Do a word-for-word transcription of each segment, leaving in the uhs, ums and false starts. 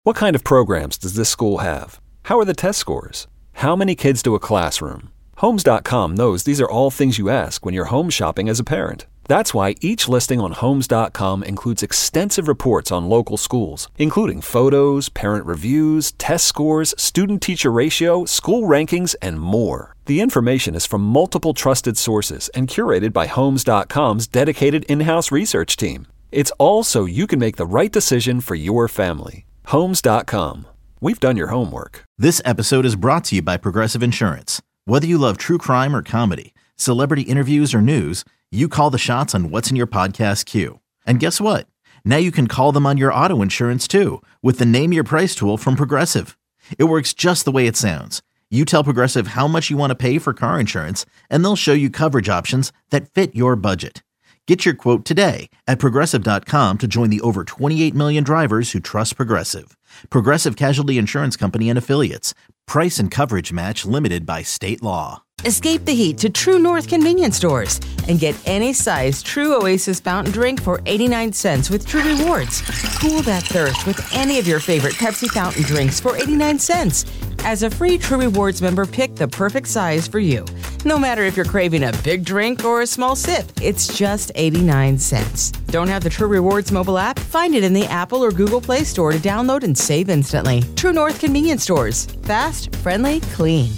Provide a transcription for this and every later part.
What kind of programs does this school have? How are the test scores? How many kids do a classroom? Homes dot com knows these are all things you ask when you're home shopping as a parent. That's why each listing on Homes dot com includes extensive reports on local schools, including photos, parent reviews, test scores, student-teacher ratio, school rankings, and more. The information is from multiple trusted sources and curated by Homes dot com's dedicated in-house research team. It's all so you can make the right decision for your family. Homes dot com. We've done your homework. This episode is brought to you by Progressive Insurance. Whether you love true crime or comedy, celebrity interviews or news, you call the shots on what's in your podcast queue. And guess what? Now you can call them on your auto insurance too with the Name Your Price tool from Progressive. It works just the way it sounds. You tell Progressive how much you want to pay for car insurance, and they'll show you coverage options that fit your budget. Get your quote today at Progressive dot com to join the over twenty-eight million drivers who trust Progressive. Progressive Casualty Insurance Company and Affiliates. Price and coverage match limited by state law. Escape the heat to True North convenience stores and get any size True Oasis fountain drink for eighty-nine cents with True Rewards. Cool that thirst with any of your favorite Pepsi fountain drinks for eighty-nine cents. As a free True Rewards member, pick the perfect size for you. No matter if you're craving a big drink or a small sip, it's just eighty-nine cents. Don't have the True Rewards mobile app? Find it in the Apple or Google Play Store to download and save instantly. True North convenience stores. Fast, friendly, clean.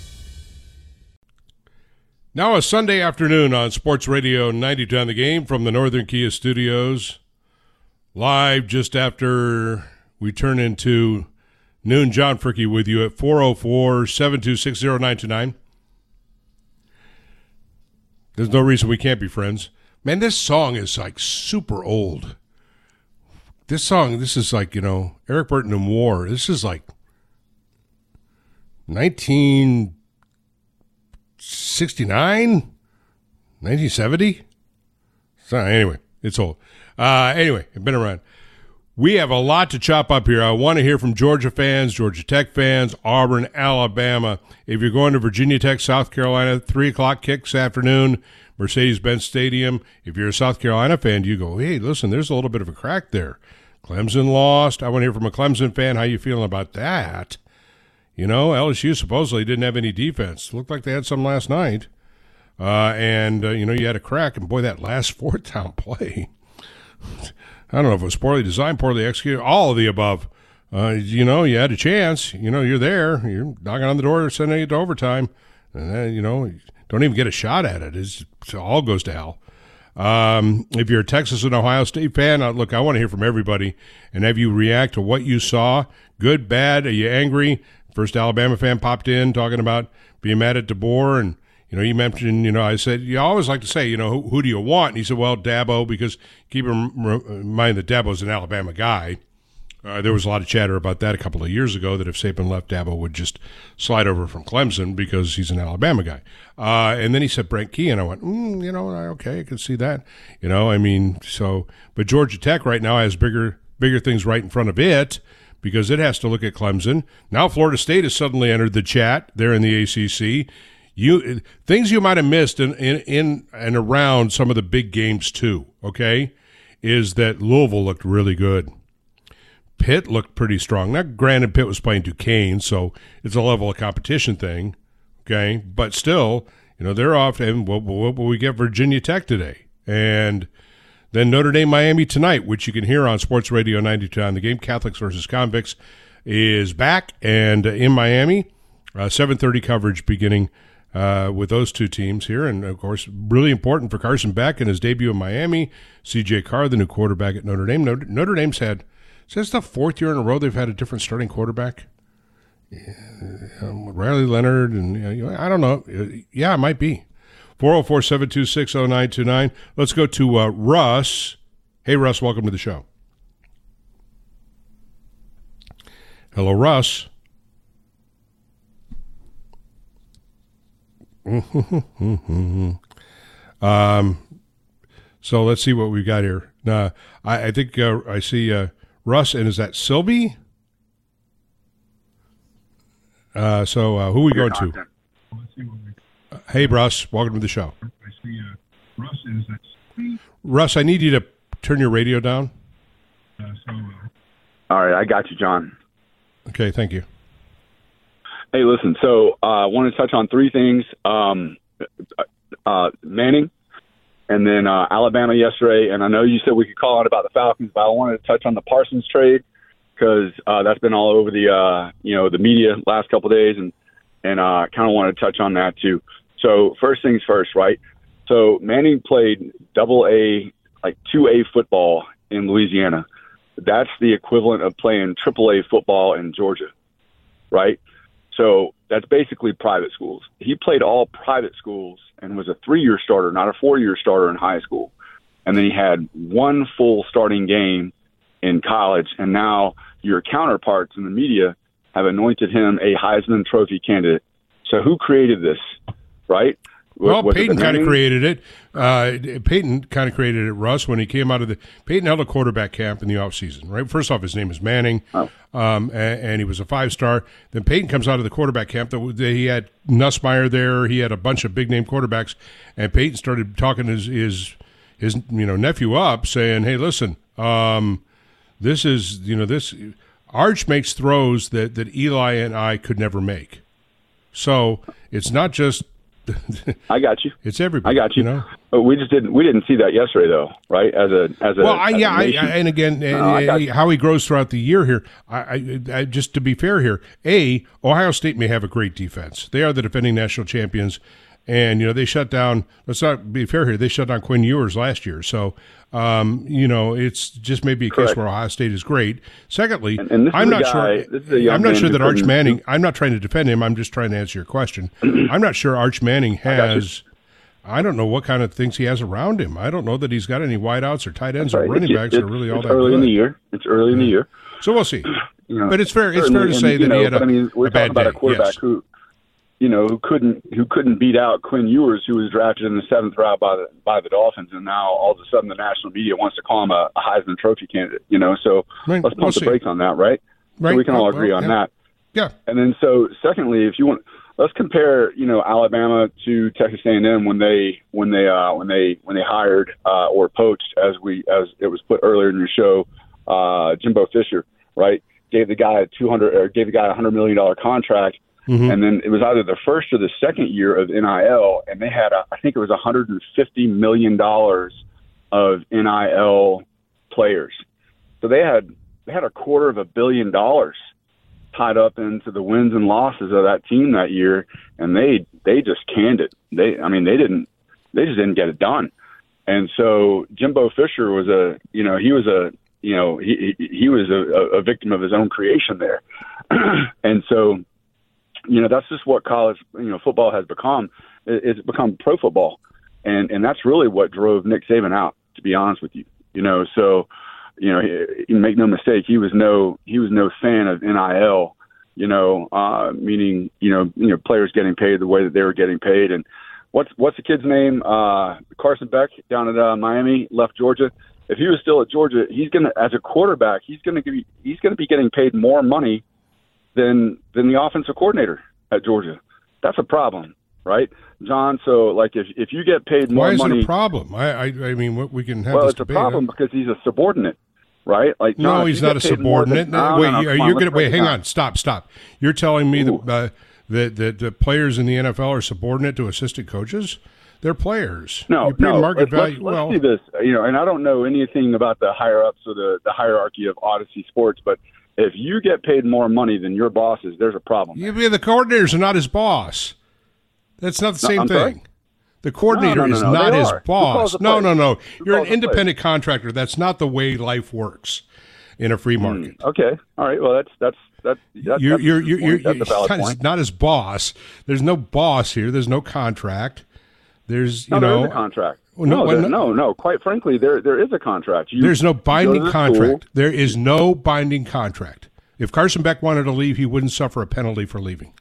Now a Sunday afternoon on Sports Radio ninety-two on the Game from the Northern Kia Studios. Live just after we turn into noon. John Fricke with you at four oh four, seven two six, oh nine two nine. There's no reason we can't be friends. Man, this song is like super old. This song, this is like, you know, Eric Burton and War. This is like nineteen sixty-nine? nineteen seventy? So anyway, it's old. Uh, anyway, it's been around. We have a lot to chop up here. I want to hear from Georgia fans, Georgia Tech fans, Auburn, Alabama. If you're going to Virginia Tech, South Carolina, three o'clock kick this afternoon, Mercedes-Benz Stadium. If you're a South Carolina fan, you go, hey, listen, there's a little bit of a crack there. Clemson lost. I want to hear from a Clemson fan. How you feeling about that? You know, L S U supposedly didn't have any defense. Looked like they had some last night. Uh, and, uh, you know, you had a crack. And, boy, that last fourth down play, I don't know if it was poorly designed, poorly executed, all of the above. Uh, you know, you had a chance. You know, you're there. You're knocking on the door, sending it to overtime. And then, you know, don't even get a shot at it. It's, it all goes to hell. Um, if you're a Texas and Ohio State fan, uh, look, I want to hear from everybody and have you react to what you saw. Good, bad, are you angry? First Alabama fan popped in talking about being mad at DeBoer, and, you know, you mentioned, you know, I said, you always like to say, you know, who, who do you want? And he said, well, Dabo, because keep in mind that Dabo's an Alabama guy. Uh, there was a lot of chatter about that a couple of years ago, that if Saban left, Dabo would just slide over from Clemson because he's an Alabama guy. Uh, and then he said Brent Key, and I went, mm, you know, okay, I can see that. You know, I mean, so, but Georgia Tech right now has bigger, bigger things right in front of it, because it has to look at Clemson. Now Florida State has suddenly entered the chat there in the A C C. You things you might have missed in, in, in and around some of the big games too, okay, is that Louisville looked really good. Pitt looked pretty strong. Now, granted, Pitt was playing Duquesne, so it's a level of competition thing, okay? But still, you know, they're off. And what, what will we get Virginia Tech today? And then Notre Dame, Miami tonight, which you can hear on Sports Radio ninety-two on the Game. Catholics versus Convicts is back and in Miami. Uh, seven thirty coverage beginning uh, with those two teams here. And, of course, really important for Carson Beck in his debut in Miami. C J Carr, the new quarterback at Notre Dame. Notre, Notre Dame's had, since the fourth year in a row, they've had a different starting quarterback. Yeah, um, Riley Leonard, and you know, I don't know. Yeah, it might be. four oh four, seven two six, oh nine two nine. Let's go to uh, Russ. Hey, Russ, welcome to the show. Hello, Russ. um, so let's see what we've got here. Uh, I, I think uh, I see uh, Russ, and is that Sylvie? Uh, so uh, who are we going to? Uh, hey, Russ, welcome to the show. I see uh, Russ, is that Sylvie? Russ, I need you to turn your radio down. Uh, so, uh, All right, I got you, John. Okay, thank you. Hey, listen, so uh, I want to touch on three things. Um, uh, Manning, and then uh, Alabama yesterday. And I know you said we could call on about the Falcons, but I wanted to touch on the Parsons trade because uh, that's been all over the uh, you know the media last couple of days, and and I uh, kind of want to touch on that too. So first things first, right? So Manning played double A, like two A football in Louisiana. That's the equivalent of playing triple A football in Georgia, right? So that's basically private schools. He played all private schools and was a three-year starter, not a four-year starter in high school. And then he had one full starting game in college. And now your counterparts in the media have anointed him a Heisman Trophy candidate. So who created this, right? Well, Was Peyton it kind of Manning? created it. Uh, Peyton kind of created it, Russ, when he came out of the – Peyton held a quarterback camp in the offseason, right? First off, his name is Manning, Oh. um, and, and he was a five-star. Then Peyton comes out of the quarterback camp. That He had Nussmeier there. He had a bunch of big-name quarterbacks, and Peyton started talking his, his, his you know, nephew up, saying, hey, listen, um, this is – you know, this – Arch makes throws that, that Eli and I could never make. So it's not just – I got you. It's everybody. I got you. you know? But we just didn't. We didn't see that yesterday, though, right? As a as a well, I, as yeah, a I, I, nation. and again, No, uh, I got you. how he grows throughout the year here. I, I, I, just to be fair here, a Ohio State may have a great defense. They are the defending national champions, and you know they shut down. Let's not be fair here. They shut down Quinn Ewers last year, so um, you know it's just maybe a Correct. case where Ohio State is great. Secondly, And- and this is I'm a not guy- sure. this is a young I'm not man sure who that Arch couldn't- Manning. I'm not trying to defend him. I'm just trying to answer your question. I'm not sure Arch Manning got you. has. I don't know what kind of things he has around him. I don't know that he's got any wideouts or tight ends Right. or running It's- backs that are it's- really all it's that early good. in the year. It's early in the year. So we'll see. You know, But it's fair. It's certainly, fair to and, say you that know, he had a, but, I mean, we're a bad talking about day. a quarterback Yes. who, you know, who couldn't who couldn't beat out Quinn Ewers, who was drafted in the seventh round by the by the Dolphins, and now all of a sudden the national media wants to call him a, a Heisman Trophy candidate. You know, so Right. let's pump We'll the see. brakes on that, right? Right. So we can all Well, agree well, on yeah. that. Yeah. And then, so secondly, if you want, let's compare, you know, Alabama to Texas A and M when they when they uh, when they when they hired uh, or poached, as we as it was put earlier in your show, uh, Jimbo Fisher, right? Gave the guy a two hundred or gave the guy a hundred million dollar contract, Mhm. and then it was either the first or the second year of N I L, and they had a, I think it was a hundred and fifty million dollars of N I L players. So they had they had a quarter of a billion dollars tied up into the wins and losses of that team that year, and they they just canned it. They, I mean, they didn't they just didn't get it done. And so Jimbo Fisher was a you know he was a you know he he, he was a, a victim of his own creation there, and so you know that's just what college you know football has become. It, it's become pro football, and and that's really what drove Nick Saban out. To be honest with you, you know so. You know, he, he, make no mistake, he was no he was no fan of N I L. You know, uh, meaning you know you know players getting paid the way that they were getting paid. And what's what's the kid's name? Uh, Carson Beck down at uh, Miami left Georgia. If he was still at Georgia, he's gonna as a quarterback, he's gonna be he's gonna be getting paid more money than than the offensive coordinator at Georgia. That's a problem, right, John? So like if if you get paid more Why is money, it a problem? I, I, I mean, what we can have well, this it's a debate. problem because he's a subordinate. Right? Like No, John, if he's you not get a paid more subordinate. than- no, wait, no, no, you- come on, you're let's gonna break wait. it Hang down. on. Stop. Stop. You're telling me that, Ooh. uh, that that the players in the N F L are subordinate to assistant coaches? They're players. No, you pay no. market let's, value. let's, well, let's do this. You know, and I don't know anything about the higher ups or the, the hierarchy of Odyssey Sports, but if you get paid more money than your bosses, there's a problem. you, the coordinators are not his boss. That's not the No, same I'm thing. sorry? The coordinator No, no, no, is no, not they his are. Who calls boss. the No, plays? no, no. Who You're an calls the independent contractor. That's not the way life works in a free market. Okay, all right. Well, that's that's that's that's, You're, that's, you're, a you're, point. you're, that's a valid not, point. not his boss. There's no boss here. There's no contract. There's, you No, know, there is a contract. Well, no, no, there, well, no, no. Quite frankly, there there is a contract. You, there's no you go to binding the contract. school- There is no binding contract. If Carson Beck wanted to leave, he wouldn't suffer a penalty for leaving.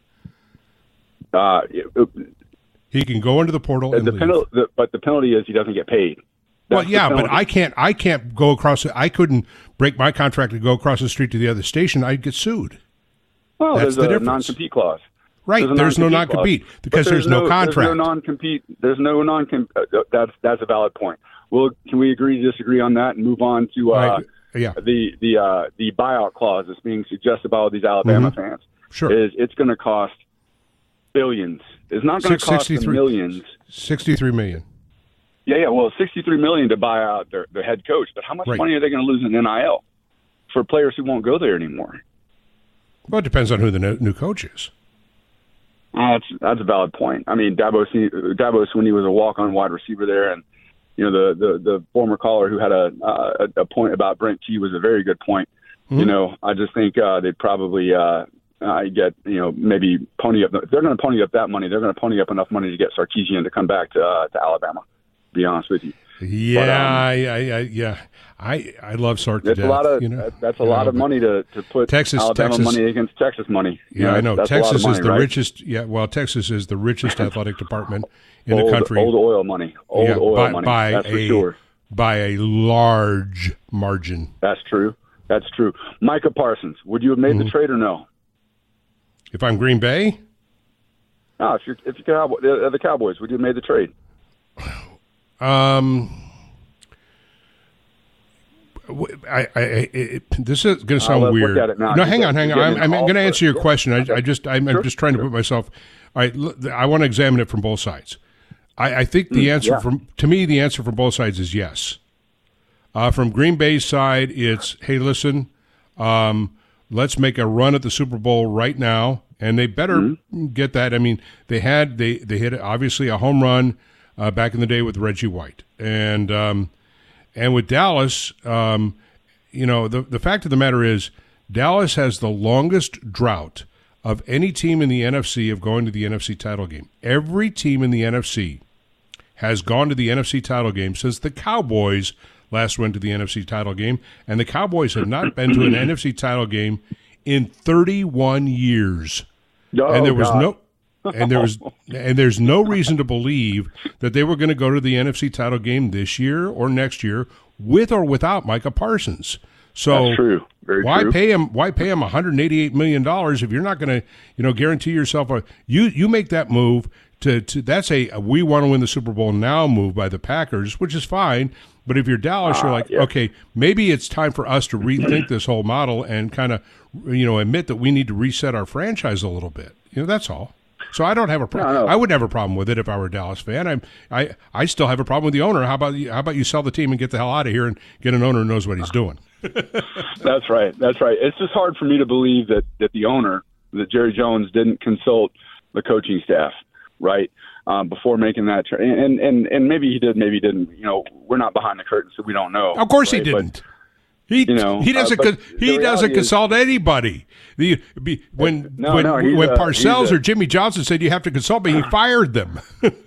Uh, it- it- He can go into the portal and the leave. penalty, the, but the penalty is he doesn't get paid. Well, That's the yeah, but penalty. I can't. I can't go across. I couldn't break my contract and go across the street to the other station. I'd get sued. Well, That's there's the a difference. non-compete clause. Right. a There's no non-compete non-compete clause. because But there's no contract. There's no non-compete. There's no non. Uh, that's that's a valid point. Well, can we agree to disagree on that and move on to uh, Right. Yeah. The the uh, the buyout clause that's being suggested by all these Alabama mm-hmm. fans sure. is it's going to cost billions. It's not going to cost them millions. sixty-three million. Yeah, yeah. Well, sixty-three million to buy out their, their head coach, but how much right. money are they going to lose in N I L for players who won't go there anymore? Well, it depends on who the new coach is. Uh, that's that's a valid point. I mean, Davos, Davos when he was a walk-on wide receiver there, and you know the the, the former caller who had a, a a point about Brent Key was a very good point. Mm-hmm. You know, I just think uh, they'd probably uh, uh, get you know maybe pony up. If they're going to pony up that money, they're going to pony up enough money to get Sarkisian to come back to uh, to Alabama. To be honest with you. Yeah, but, um, I, I, I, yeah, I, I love Sark to that's death. A lot of, you know? That's a lot know, of money to, to put Texas, Alabama Texas, money against Texas money. Yeah, you know, I know. that's Texas money, is the right? richest. Yeah, well, Texas is the richest athletic department in old, the country. Old oil money. Old yeah, oil by, money. By that's a, for sure. By a large margin. That's true. That's true. Micah Parsons, would you have made mm-hmm. the trade or no? If I'm Green Bay? No, if you're if you're Cowboy, the, the Cowboys, would you have made the trade? Um. I, I, it, this is going to sound uh, weird. No, hang on, hang on. I'm, I'm going to answer your yeah. question. I, okay. I just, I'm, sure. I'm just trying to sure. put myself. All right, I want to examine it from both sides. I, I think the mm, answer yeah. from to me, the answer from both sides is yes. Uh, from Green Bay's side, it's hey, listen, um, let's make a run at the Super Bowl right now, and they better mm-hmm. get that. I mean, they had they they hit obviously a home run uh, back in the day with Reggie White, and. Um, And with Dallas, um, you know, the, the fact of the matter is Dallas has the longest drought of any team in the N F C of going to the N F C title game. Every team in the N F C has gone to the N F C title game since the Cowboys last went to the N F C title game, and the Cowboys have not been to an N F C title game in thirty-one years. Oh, and there was God. no... and there was, and there's no reason to believe that they were going to go to the N F C title game this year or next year, with or without Micah Parsons. So That's true. Very why true. pay him? Why pay him one hundred eighty-eight million dollars if you're not going to, you know, guarantee yourself a you you make that move to to that's a, a we want to win the Super Bowl now move by the Packers, which is fine. But if you're Dallas, uh, you're like, yeah. okay, maybe it's time for us to rethink this whole model and kind of, you know, admit that we need to reset our franchise a little bit. You know, that's all. So I don't have a problem. No, no. I wouldn't have a problem with it if I were a Dallas fan. I I I still have a problem with the owner. How about you, how about you sell the team and get the hell out of here and get an owner who knows what he's doing? That's right. That's right. It's just hard for me to believe that, that the owner, that Jerry Jones, didn't consult the coaching staff, right, um, before making that trade. And, and and maybe he did, maybe he didn't. You know, we're not behind the curtain, so we don't know. Of course right? he didn't. But, He you know, he doesn't uh, he doesn't is, consult anybody. The be, when no, when no, when a, Parcells a, or Jimmy Johnson said you have to consult me, he fired them.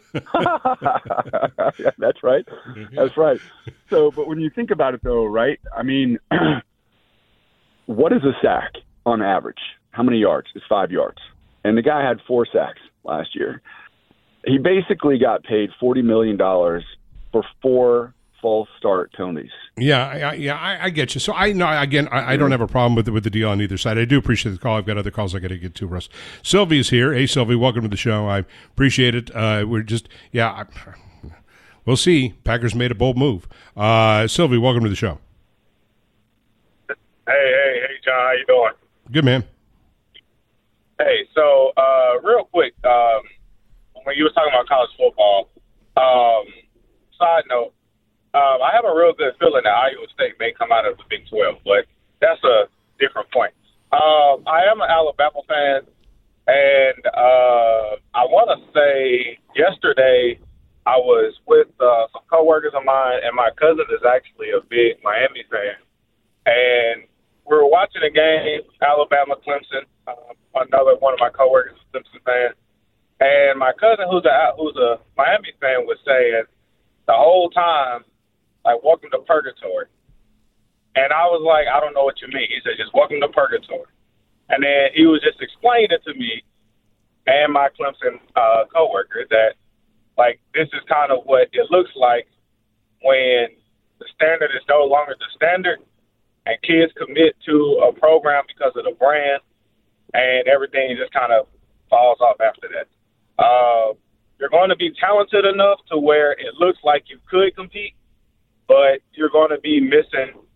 yeah, that's right. That's right. So, but when you think about it, though, right? I mean, what is a sack on average? How many yards? It's five yards. And the guy had four sacks last year. He basically got paid forty million dollars for four false start penalties. Yeah, I, yeah, I, I get you. So I know again, I, I don't have a problem with the, with the deal on either side. I do appreciate the call. I've got other calls I got to get to. Russ, Sylvie's here. Hey, Sylvie, welcome to the show. I appreciate it. Uh, we're just, yeah, I, we'll see. Packers made a bold move. Uh, Sylvie, welcome to the show. Hey, hey, hey, John, how you doing? Good, man. Hey, so uh, real quick, um, when you were talking about college football, um, side note. Um, I have a real good feeling that Iowa State may come out of the Big twelve, but that's a different point. Um, I am an Alabama fan, and uh, I want to say yesterday I was with uh, some coworkers of mine, and my cousin is actually a big Miami fan, and we were watching a game, Alabama-Clemson. Uh, another one of my coworkers is a Clemson fan, and my cousin, who's a who's a Miami fan, was saying the whole time, like, welcome to purgatory. And I was like, I don't know what you mean. He said, just welcome to purgatory. And then he was just explaining it to me and my Clemson uh, coworker that, like, this is kind of what it looks like when the standard is no longer the standard and kids commit to a program because of the brand and everything just kind of falls off after that. Uh, you're going to be talented enough to where it looks like you could compete, but you're going to be missing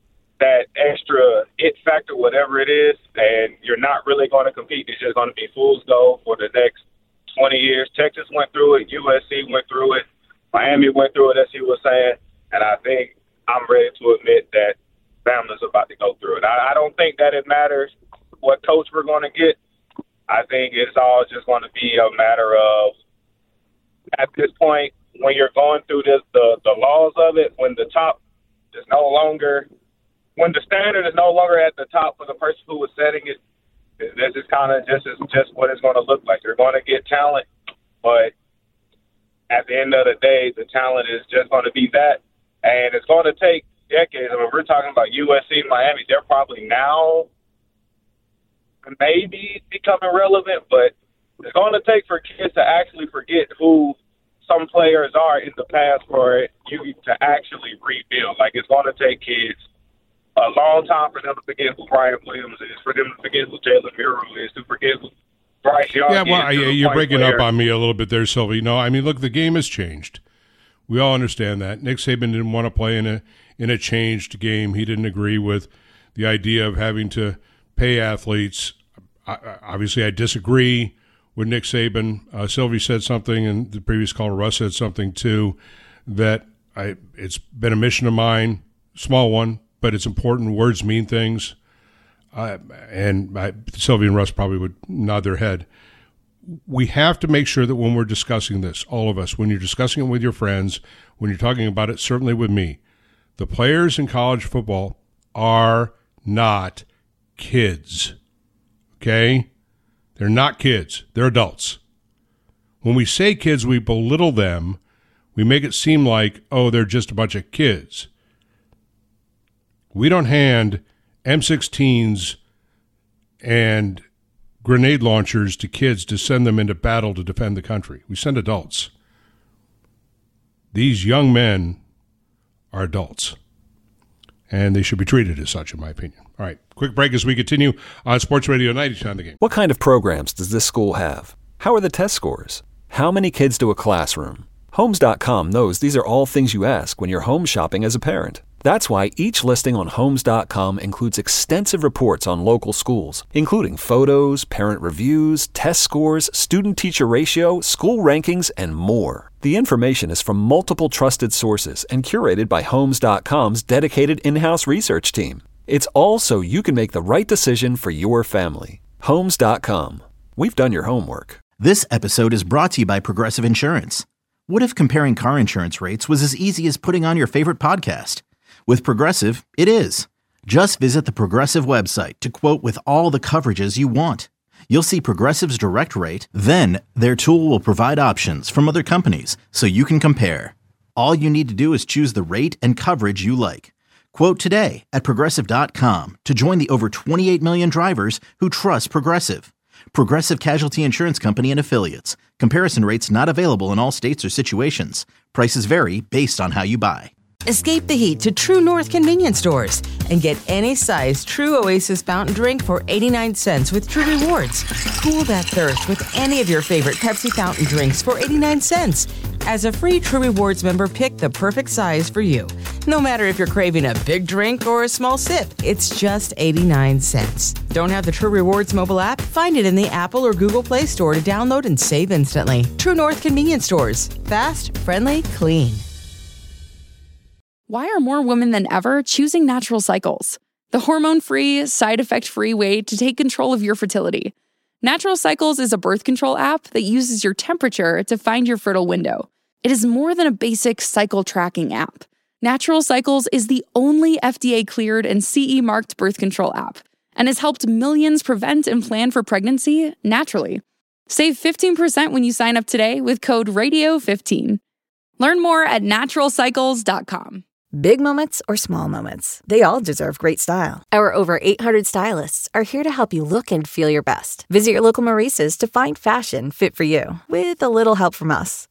that extra it factor, whatever it is, and you're not really going to compete. It's just going to be fool's gold for the next twenty years. Texas went through it. U S C went through it. Miami went through it, as he was saying. And I think I'm ready to admit that Bama's about to go through it. I, I don't think that it matters what coach we're going to get. I think it's all just going to be a matter of, at this point, when you're going through this, the, the laws of it, when the top is no longer, when the standard is no longer at the top for the person who was setting it, this is kind of just just what it's going to look like. You're going to get talent, but at the end of the day, the talent is just going to be that, and it's going to take decades. I mean, we're talking about U S C, Miami. They're probably now maybe becoming relevant, but it's going to take for kids to actually forget who some players are in the past for you to actually rebuild. Like, it's going to take kids a long time for them to forget who Brian Williams is, for them to forget who Taylor Miro is, to forget who Bryce Young yeah, is. well, yeah, you're breaking player. up on me a little bit there, Sylvie. No, I mean, look, the game has changed. We all understand that. Nick Saban didn't want to play in a in a changed game. He didn't agree with the idea of having to pay athletes. I, obviously, I disagree with Nick Saban. Uh, Sylvie said something, and the previous caller, Russ, said something too, that I it's been a mission of mine, small one, but it's important. Words mean things. Uh, and I, Sylvie and Russ probably would nod their head. We have to make sure that when we're discussing this, all of us, when you're discussing it with your friends, when you're talking about it, certainly with me, the players in college football are not kids, okay? They're not kids. They're adults. When we say kids, we belittle them. We make it seem like, oh, they're just a bunch of kids. We don't hand M sixteens and grenade launchers to kids to send them into battle to defend the country. We send adults. These young men are adults, and they should be treated as such, in my opinion. All right, quick break as we continue on Sports Radio ninety on The Game. What kind of programs does this school have? How are the test scores? How many kids do a classroom? Homes dot com knows these are all things you ask when you're home shopping as a parent. That's why each listing on Homes dot com includes extensive reports on local schools, including photos, parent reviews, test scores, student-teacher ratio, school rankings, and more. The information is from multiple trusted sources and curated by Homes dot com's dedicated in-house research team. It's all so you can make the right decision for your family. Homes dot com. We've done your homework. This episode is brought to you by Progressive Insurance. What if comparing car insurance rates was as easy as putting on your favorite podcast? With Progressive, it is. Just visit the Progressive website to quote with all the coverages you want. You'll see Progressive's direct rate, then their tool will provide options from other companies so you can compare. All you need to do is choose the rate and coverage you like. Quote today at Progressive dot com to join the over twenty-eight million drivers who trust Progressive. Progressive Casualty Insurance Company and Affiliates. Comparison rates not available in all states or situations. Prices vary based on how you buy. Escape the heat to True North convenience stores and get any size True Oasis fountain drink for eighty-nine cents with True Rewards. Cool that thirst with any of your favorite Pepsi fountain drinks for eighty-nine cents. As a free True Rewards member, pick the perfect size for you. No matter if you're craving a big drink or a small sip, it's just eighty-nine cents. Don't have the True Rewards mobile app? Find it in the Apple or Google Play Store to download and save instantly. True North convenience stores. Fast, friendly, clean. Why are more women than ever choosing Natural Cycles? The hormone-free, side-effect-free way to take control of your fertility. Natural Cycles is a birth control app that uses your temperature to find your fertile window. It is more than a basic cycle tracking app. Natural Cycles is the only F D A-cleared and C E-marked birth control app and has helped millions prevent and plan for pregnancy naturally. Save fifteen percent when you sign up today with code radio fifteen. Learn more at natural cycles dot com. Big moments or small moments, they all deserve great style. Our over eight hundred stylists are here to help you look and feel your best. Visit your local Maurice's to find fashion fit for you, with a little help from us.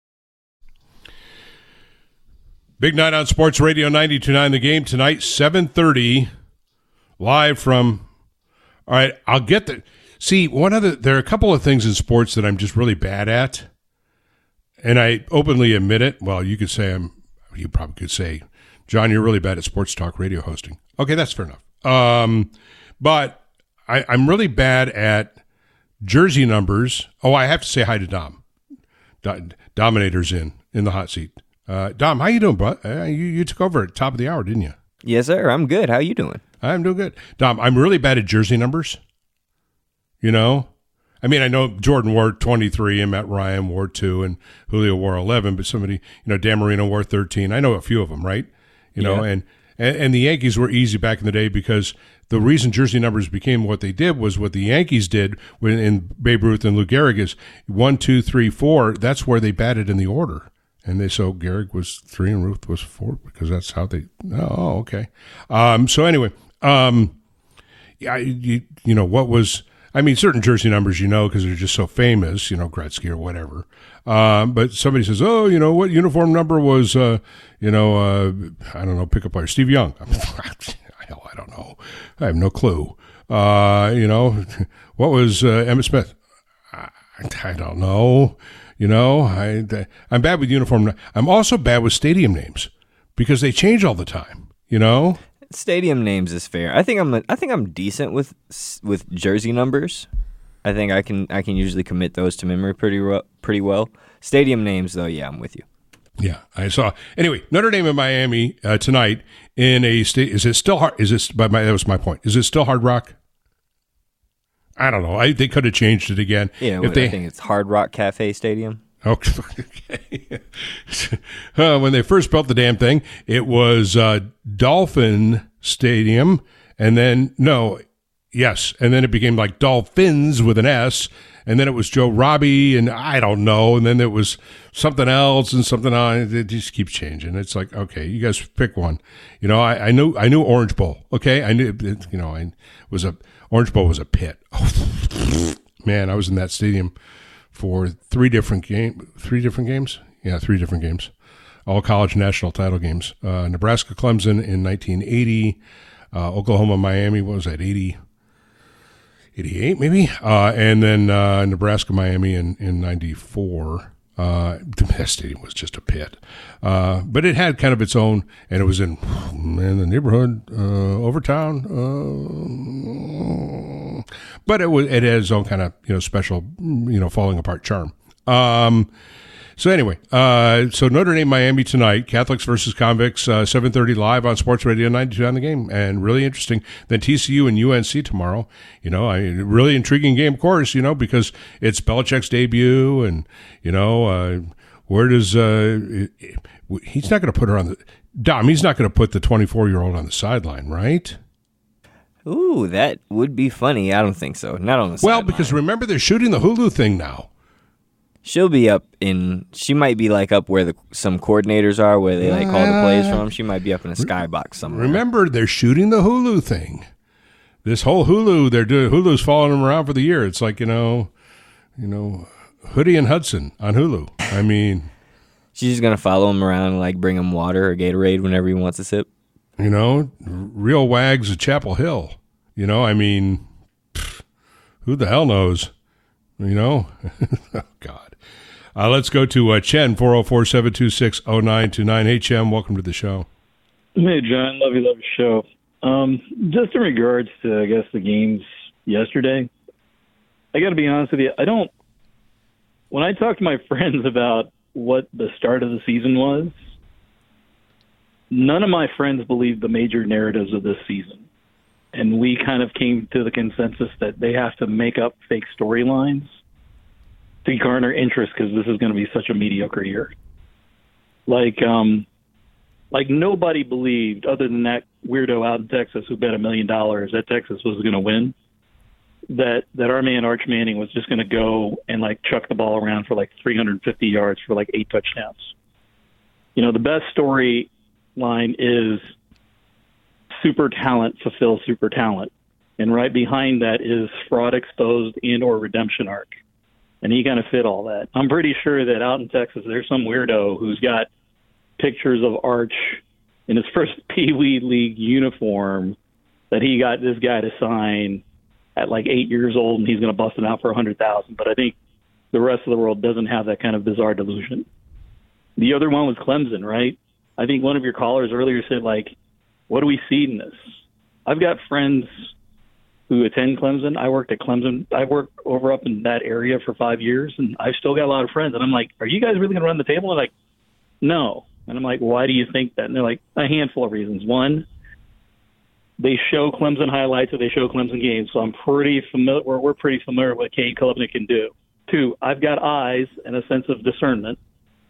Big night on Sports Radio ninety-two point nine The Game tonight, seven thirty, live from, all right, I'll get the, see, one of the, there are a couple of things in sports that I'm just really bad at, and I openly admit it. Well, you could say I'm, you probably could say John, you're really bad at sports talk radio hosting. Okay, that's fair enough. Um, but I, I'm really bad at jersey numbers. Oh, I have to say hi to Dom. Do- Dominator's in, in the hot seat. Uh, Dom, how you doing, bro? Uh, you, you took over at the top of the hour, didn't you? Yes, sir. I'm good. How you doing? I'm doing good. Dom, I'm really bad at jersey numbers. You know? I mean, I know Jordan wore twenty-three and Matt Ryan wore two and Julio wore eleven, but somebody, you know, Dan Marino wore thirteen. I know a few of them, right? You know, Yeah. and, and, and the Yankees were easy back in the day because the reason jersey numbers became what they did was what the Yankees did when in Babe Ruth and Lou Gehrig is one, two, three, four. That's where they batted in the order. And they, so Gehrig was three and Ruth was four because that's how they, oh, okay. Um, so anyway, um, yeah, you, you know, what was, I mean, certain jersey numbers, you know, because they're just so famous, you know, Gretzky or whatever. Um, but somebody says, oh, you know, what uniform number was, uh, you know, uh, I don't know, pickup player, Steve Young. Hell, I don't know. I have no clue. Uh, you know, what was uh, Emmitt Smith? I, I don't know. You know, I, I'm bad with uniform. I'm also bad with stadium names because they change all the time, you know? Stadium names is fair. I think I'm a, I think I'm decent with with jersey numbers. I think I can I can usually commit those to memory pretty ro- pretty well. Stadium names though, yeah, I'm with you. Yeah, I saw. Anyway, Notre Dame and Miami uh, tonight in a state. Is it still hard? Is this? But my, that was my point. Is it still Hard Rock? I don't know. I they could have changed it again. Yeah, if they, I think it's Hard Rock Cafe Stadium. Okay. uh, when they first built the damn thing, it was uh, Dolphin Stadium, and then no, yes, and then it became like Dolphins with an S, and then it was Joe Robbie, and I don't know, and then it was something else and something on. It just keeps changing. It's like, okay, you guys pick one. You know, I, I knew I knew Orange Bowl. Okay, I knew it, you know, I was a Orange Bowl was a pit. Oh, man, I was in that stadium for three different game, three different games. Yeah, three different games, all college national title games. Uh, Nebraska Clemson in nineteen eighty, uh, Oklahoma Miami. What was that? eighty, eighty-eight maybe, uh, and then uh, Nebraska Miami in in ninety-four. Uh, that stadium was just a pit, uh, but it had kind of its own, and it was in in the neighborhood, uh, Overtown. Uh, but it was it had its own kind of you know special you know falling apart charm. Um, so anyway, uh, so Notre Dame Miami tonight, Catholics versus Convicts, uh, seven thirty live on Sports Radio ninety-two on the Game, and really interesting. Then T C U and U N C tomorrow. You know, I really intriguing game, of course. You know, because it's Belichick's debut, and you know, uh, where does uh, it, he's not going to put her on the Dom? He's not going to put the twenty-four year old on the sideline, right? Ooh, that would be funny. I don't think so. Not on the well, sideline. because remember they're shooting the Hulu thing now. She'll be up in, she might be like up where the some coordinators are, where they like call the plays from. She might be up in a skybox somewhere. Remember, they're shooting the Hulu thing. This whole Hulu, they're doing, Hulu's following them around for the year. It's like, you know, you know, Hoodie and Hudson on Hulu. I mean. She's just going to follow him around and like bring him water or Gatorade whenever he wants a sip. You know, real wags of Chapel Hill. You know, I mean, pff, who the hell knows? You know? Oh, God. Uh, let's go to uh, Chen, four oh four, seven two six, oh nine two nine. Hey, Chen, welcome to the show. Hey, John. Love you, love your show. Um, just in regards to, I guess, the games yesterday, I got to be honest with you. I don't, when I talk to my friends about what the start of the season was, none of my friends believe the major narratives of this season. And we kind of came to the consensus that they have to make up fake storylines to garner interest because this is going to be such a mediocre year. Like, um, like nobody believed, other than that weirdo out in Texas who bet a million dollars that Texas was going to win, that that our man Arch Manning was just going to go and like chuck the ball around for like three hundred fifty yards for like eight touchdowns. You know, the best storyline is super talent fulfills super talent, and right behind that is fraud exposed and or redemption arc. And he kind of fit all that. I'm pretty sure that out in Texas, there's some weirdo who's got pictures of Arch in his first Pee Wee League uniform that he got this guy to sign at like eight years old, and he's going to bust him out for a hundred thousand. But I think the rest of the world doesn't have that kind of bizarre delusion. The other one was Clemson, right? I think one of your callers earlier said, like, what do we see in this? I've got friends who attend Clemson. I worked at Clemson. I worked over up in that area for five years, and I've still got a lot of friends. And I'm like, are you guys really going to run the table? And they're like, no. And I'm like, why do you think that? And they're like, a handful of reasons. One, they show Clemson highlights or they show Clemson games, so I'm pretty familiar. We're, we're pretty familiar with what Cade Klubnik can do. Two, I've got eyes and a sense of discernment.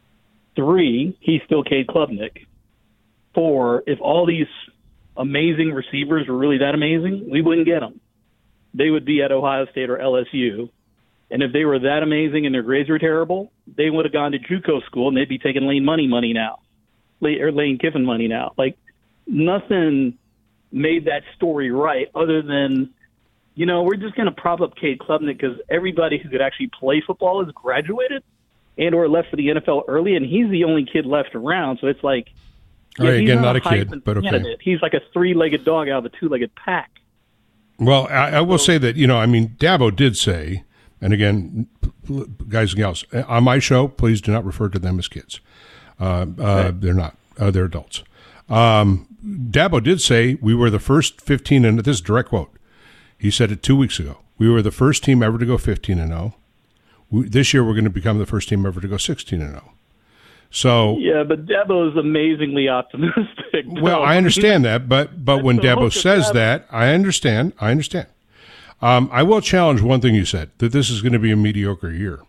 Three, he's still Cade Klubnik. Four, if all these amazing receivers were really that amazing, we wouldn't get them. They would be at Ohio State or L S U. And if they were that amazing and their grades were terrible, they would have gone to JUCO school and they'd be taking Lane Money money now, or Lane Kiffin money now. Like, nothing made that story right other than, you know, we're just going to prop up Cade Klubnik because everybody who could actually play football has graduated and or left for the N F L early, and he's the only kid left around. So it's like, all yeah, right, he's again, not, not a kid, but okay. Candidate. He's like a three-legged dog out of a two-legged pack. Well, I, I will say that, you know, I mean, Dabo did say, and again, guys and gals, on my show, please do not refer to them as kids. Uh, uh, okay. They're not. Uh, they're adults. Um, Dabo did say we were the first fifteen, and this is a direct quote. He said it two weeks ago. We were the first team ever to go fifteen and oh. This year, we're going to become the first team ever to go sixteen and oh. So yeah, but Dabo is amazingly optimistic. Well, I understand that, but but when Dabo says that, I understand. I understand. Um, I will challenge one thing you said, that this is going to be a mediocre year.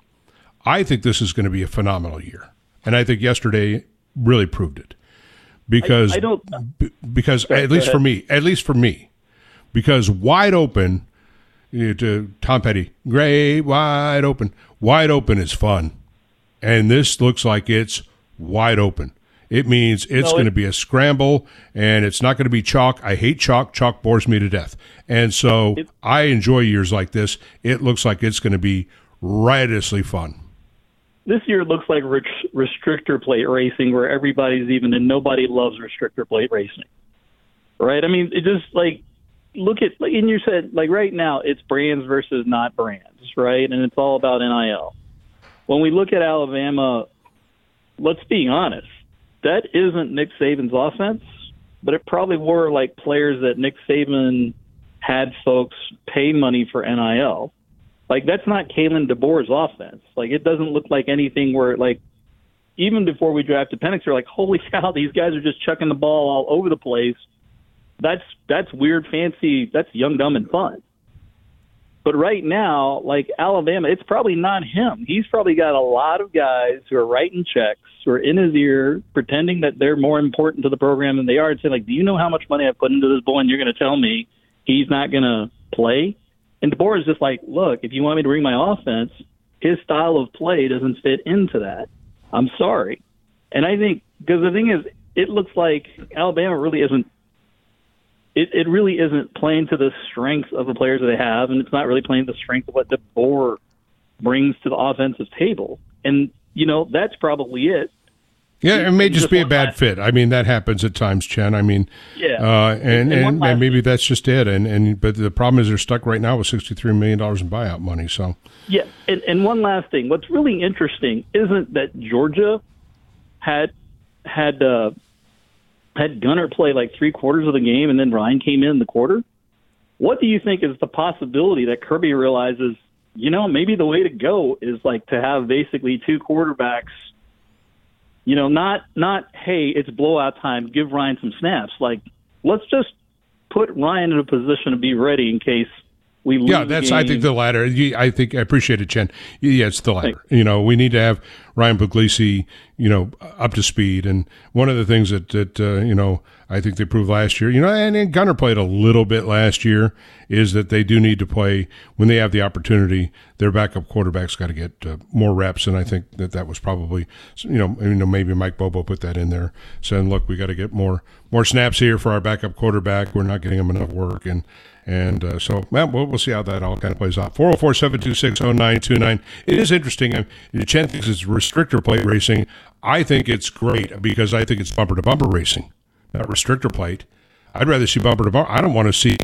I think this is going to be a phenomenal year, and I think yesterday really proved it. Because I, I don't, b- because sorry, at least for me, at least for me, because wide open, you know, to Tom Petty, great wide open, wide open is fun, and this looks like it's wide open. It means it's no, it, going to be a scramble, and it's not going to be chalk. I hate chalk. Chalk bores me to death. And so it, I enjoy years like this. It looks like it's going to be riotously fun. This year looks like restrictor plate racing where everybody's even and nobody loves restrictor plate racing. Right? I mean, it just like, look at, like, and you said, like right now, it's brands versus not brands, right? And it's all about N I L. When we look at Alabama, let's be honest, that isn't Nick Saban's offense, but it probably were like players that Nick Saban had folks pay money for N I L. Like, that's not Kalen DeBoer's offense. Like, it doesn't look like anything where, like, even before we drafted Penix, you're like, holy cow, these guys are just chucking the ball all over the place. That's that's weird, fancy, that's young, dumb, and fun. But right now, like Alabama, it's probably not him. He's probably got a lot of guys who are writing checks, who are in his ear, pretending that they're more important to the program than they are, and saying, like, do you know how much money I put into this boy, and you're going to tell me he's not going to play? And DeBoer is just like, look, if you want me to bring my offense, his style of play doesn't fit into that. I'm sorry. And I think, because the thing is, it looks like Alabama really isn't, it, it really isn't playing to the strength of the players that they have, and it's not really playing the strength of what DeBoer brings to the offensive table. And, you know, that's probably it. Yeah, it may just, just be a bad fit. I mean, that happens at times, Chen. I mean, yeah, uh, and, and, and, and maybe thing. that's just it. And, and but the problem is they're stuck right now with sixty-three million dollars in buyout money. So yeah, and, and one last thing. What's really interesting isn't that Georgia had had uh, had Gunnar play like three quarters of the game, and then Ryan came in the quarter. What do you think is the possibility that Kirby realizes, you know, maybe the way to go is like to have basically two quarterbacks. You know, not, not hey, it's blowout time, give Ryan some snaps. Like, let's just put Ryan in a position to be ready in case we lose. Yeah, that's, the game. I think, the latter. I think, I appreciate it, Chen. Yeah, it's the latter. Thanks. You know, we need to have Ryan Puglisi, you know, up to speed. And one of the things that, that uh, you know, I think they proved last year, you know, and, and Gunnar played a little bit last year, is that they do need to play when they have the opportunity. Their backup quarterback's got to get uh, more reps, and I think that that was probably, you know, you know, maybe Mike Bobo put that in there, saying, "Look, we got to get more more snaps here for our backup quarterback. We're not getting him enough work." And and uh, so, well, we'll see how that all kind of plays out. four oh four, seven two six, oh nine two nine. It is interesting. I mean, Chen thinks it's restrictor plate racing. I think it's great because I think it's bumper to bumper racing. Not restrictor plate. I'd rather see bumper to bumper. I don't want to see.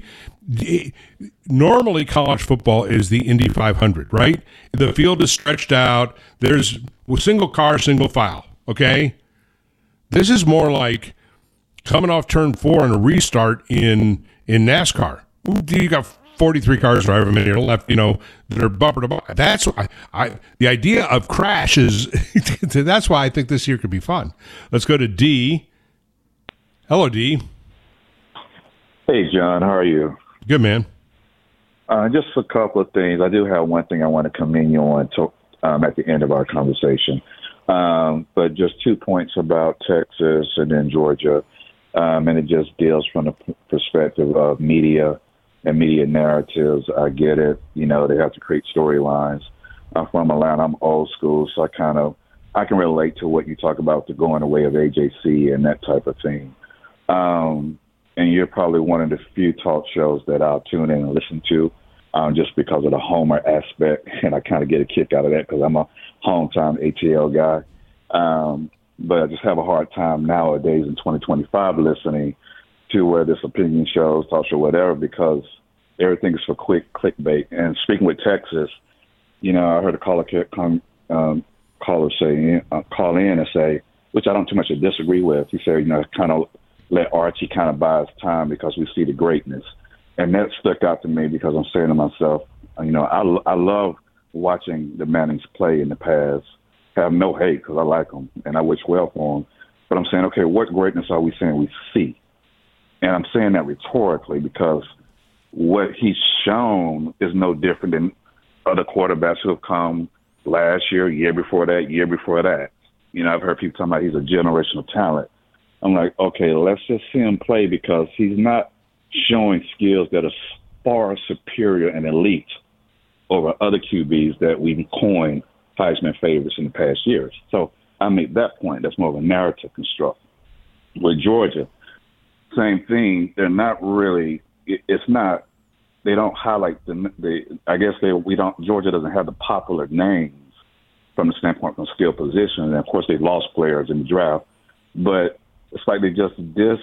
Normally, college football is the Indy five hundred, right? The field is stretched out. There's single car, single file. Okay, This is more like coming off turn four and a restart in in NASCAR. You got forty-three cars driving a minute left, you know, that are bumper to bumper. That's why I, I the idea of crashes. That's why I think this year could be fun. Let's go to D. Hello, D. Hey, John. How are you? Good, man. Uh, just a couple of things. I do have one thing I want to commend you on to, um, at the end of our conversation. Um, but just two points about Texas and then Georgia. Um, and it just deals from the p- perspective of media and media narratives. I get it. You know, they have to create storylines. I'm from Atlanta. I'm old school, so I kind of I can relate to what you talk about, the going away of A J C and that type of thing. Um, and you're probably one of the few talk shows that I'll tune in and listen to, um, just because of the Homer aspect, and I kind of get a kick out of that because I'm a hometown A T L guy. Um, but I just have a hard time nowadays in twenty twenty-five listening to where this opinion shows, talk show, whatever, because everything is for quick clickbait. And speaking with Texas, you know, I heard a caller come, um, caller say, uh, call in and say, which I don't too much disagree with. He said, you know, kind of let Archie kind of buy his time because we see the greatness. And that stuck out to me because I'm saying to myself, you know, I, I love watching the Mannings play in the past. Have no hate because I like them and I wish well for them. But I'm saying, okay, what greatness are we saying we see? And I'm saying that rhetorically because what he's shown is no different than other quarterbacks who have come last year, year before that, year before that. You know, I've heard people talking about he's a generational talent. I'm like, okay, let's just see him play because he's not showing skills that are far superior and elite over other Q Bs that we've coined Heisman favorites in the past years. So I make that point. That's more of a narrative construct. With Georgia, same thing. They're not really. It, it's not. They don't highlight the. the I guess they. We don't. Georgia doesn't have the popular names from the standpoint from skill position, and of course they lost players in the draft. But it's like they just dis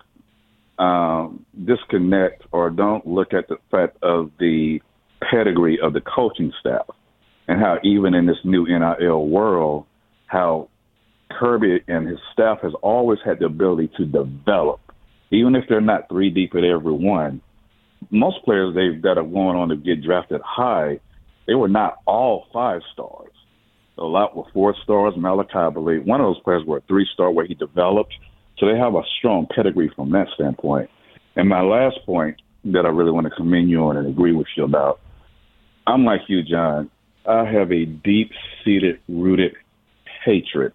um, disconnect or don't look at the fact of the pedigree of the coaching staff. And how even in this new N I L world, how Kirby and his staff has always had the ability to develop, even if they're not three deep at every one. Most players they that are going on to get drafted high, they were not all five stars. A lot were four stars. Malachi, I believe, one of those players were a three star where he developed. So they have a strong pedigree from that standpoint. And my last point that I really want to commend you on and agree with you about, I'm like you, John. I have a deep-seated, rooted hatred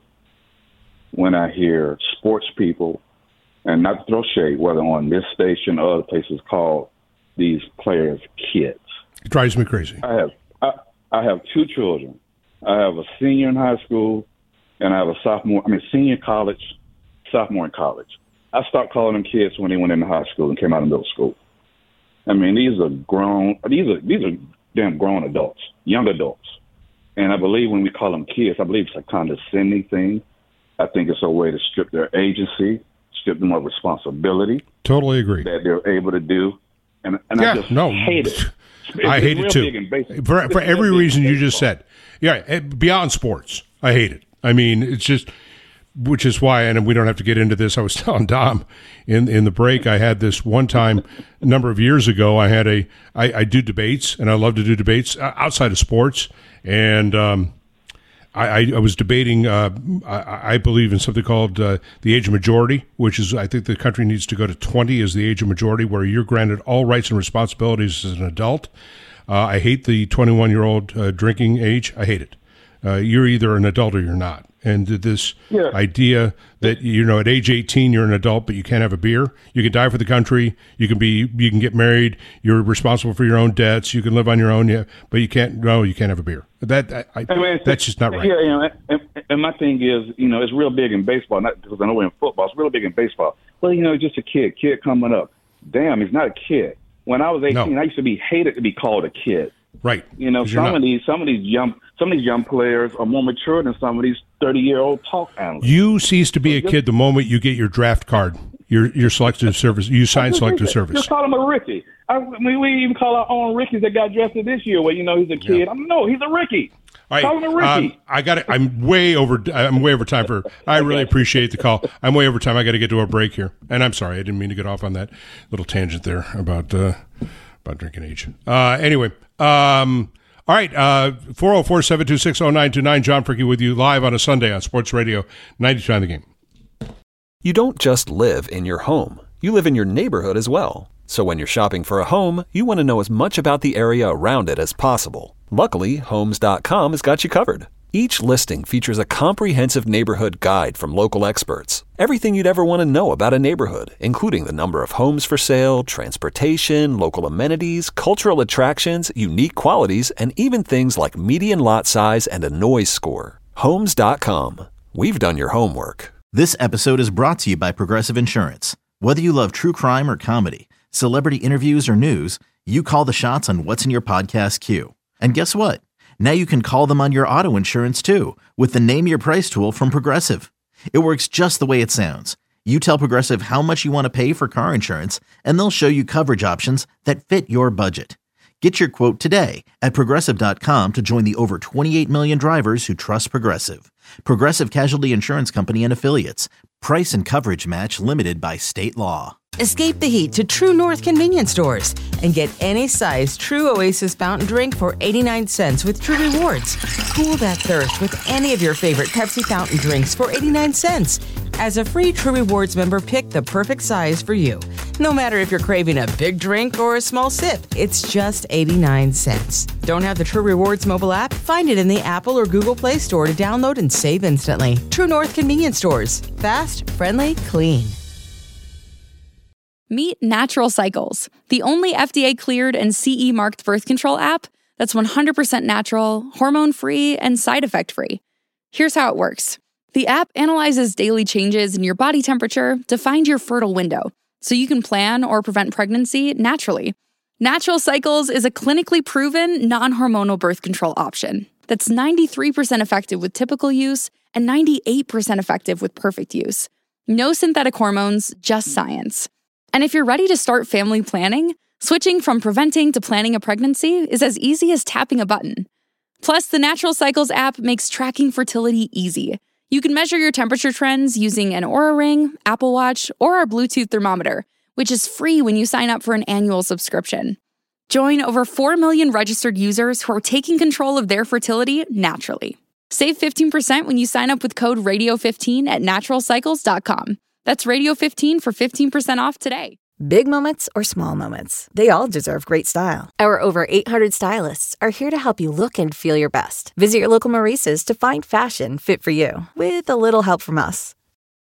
when I hear sports people, and not to throw shade, whether on this station or other places, call these players kids. It drives me crazy. I have I, I have two children. I have a senior in high school, and I have a sophomore. I mean, senior in college, sophomore in college. I stopped calling them kids when they went into high school and came out of middle school. I mean, these are grown. These are these are. Damn grown adults, young adults. And I believe when we call them kids, I believe it's a condescending thing. I think it's a way to strip their agency, strip them of responsibility. Totally agree. That they're able to do. And, and yeah, I just no, hate it. It's, I hate it's it too. For, for every reason you just said. Yeah, beyond sports, I hate it. I mean, it's just, which is why, and we don't have to get into this. I was telling Dom in in the break, I had this one time a number of years ago. I had a I, I do debates, and I love to do debates outside of sports. And um, I, I was debating. Uh, I, I believe in something called uh, the age of majority, which is I think the country needs to go to twenty as the age of majority, where you're granted all rights and responsibilities as an adult. Uh, I hate the twenty-one year old uh, drinking age. I hate it. Uh, you're either an adult or you're not. And this yeah. idea that, you know, at age eighteen, you're an adult, but you can't have a beer. You can die for the country. You can be, you can get married. You're responsible for your own debts. You can live on your own. Yeah, but you can't, no, you can't have a beer. That, I, I, I mean, that's just not right. Yeah, you know, and, and my thing is, you know, it's real big in baseball, not because I know we're in football. It's real big in baseball. Well, you know, just a kid, kid coming up. Damn, he's not a kid. When I was eighteen, no. I used to be hated to be called a kid. Right. You know, some of these, some of these young, some of these young players are more mature than some of these thirty-year-old talk analysts. You cease to be a kid the moment you get your draft card. your your selective service. You sign selective service. Just call him a Ricky. I mean, we even call our own Rickies that got drafted this year. Well, you know, he's a kid. Yeah. I don't know. He's a Ricky. All right, call him a Ricky. Um, I got it. I'm way over. I'm way over time for. I really appreciate the call. I'm way over time. I got to get to a break here, and I'm sorry. I didn't mean to get off on that little tangent there about uh, about drinking age. Uh, anyway, um, all right. Uh, four zero four seven two six zero nine two nine. John Fricke with you live on a Sunday on Sports Radio ninety-two on the Game. You don't just live in your home. You live in your neighborhood as well. So when you're shopping for a home, you want to know as much about the area around it as possible. Luckily, Homes dot com has got you covered. Each listing features a comprehensive neighborhood guide from local experts. Everything you'd ever want to know about a neighborhood, including the number of homes for sale, transportation, local amenities, cultural attractions, unique qualities, and even things like median lot size and a noise score. Homes dot com. We've done your homework. This episode is brought to you by Progressive Insurance. Whether you love true crime or comedy, celebrity interviews or news, you call the shots on what's in your podcast queue. And guess what? Now you can call them on your auto insurance too with the Name Your Price tool from Progressive. It works just the way it sounds. You tell Progressive how much you want to pay for car insurance, and they'll show you coverage options that fit your budget. Get your quote today at Progressive dot com to join the over twenty-eight million drivers who trust Progressive. Progressive Casualty Insurance Company and Affiliates. Price and coverage match limited by state law. Escape the heat to True North convenience stores and get any size True Oasis fountain drink for eighty-nine cents with True Rewards. Cool that thirst with any of your favorite Pepsi fountain drinks for eighty-nine cents. As a free True Rewards member, pick the perfect size for you. No matter if you're craving a big drink or a small sip, it's just eighty-nine cents. Don't have the True Rewards mobile app? Find it in the Apple or Google Play Store to download and save instantly. True North convenience stores. Fast, friendly, clean. Meet Natural Cycles, the only F D A-cleared and C E-marked birth control app that's one hundred percent natural, hormone-free, and side effect-free. Here's how it works. The app analyzes daily changes in your body temperature to find your fertile window, so you can plan or prevent pregnancy naturally. Natural Cycles is a clinically proven, non-hormonal birth control option that's ninety-three percent effective with typical use and ninety-eight percent effective with perfect use. No synthetic hormones, just science. And if you're ready to start family planning, switching from preventing to planning a pregnancy is as easy as tapping a button. Plus, the Natural Cycles app makes tracking fertility easy. You can measure your temperature trends using an Oura Ring, Apple Watch, or our Bluetooth thermometer, which is free when you sign up for an annual subscription. Join over four million registered users who are taking control of their fertility naturally. Save fifteen percent when you sign up with code radio fifteen at natural cycles dot com. That's radio fifteen for fifteen percent off today. Big moments or small moments, they all deserve great style. Our over eight hundred stylists are here to help you look and feel your best. Visit your local Maurices to find fashion fit for you, with a little help from us.